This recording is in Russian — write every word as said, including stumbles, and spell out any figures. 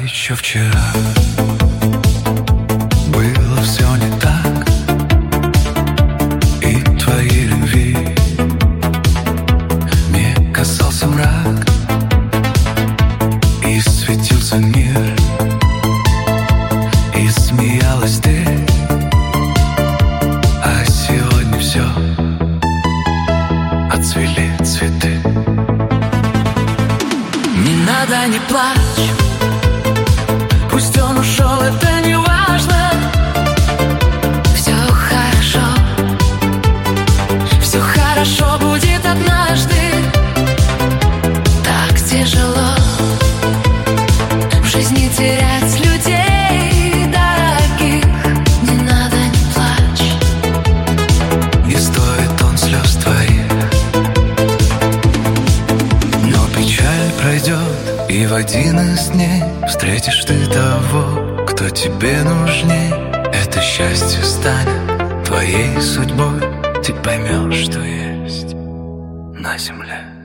еще вчера было все не так, и твоей любви не касался мрак, и светился мир, и смеялась ты. А сегодня все, отцвели цветы. Не надо, не плачь, пусть он ушел, это не важно. Все хорошо, все хорошо будет однажды. Так тяжело в жизни терять людей дорогих. Не надо, не плачь, не стоит он слез твоих. Но печаль пройдет, и в один из дней встретишь ты того, кто тебе нужней. Это счастье станет твоей судьбой, ты поймешь, что есть на земле.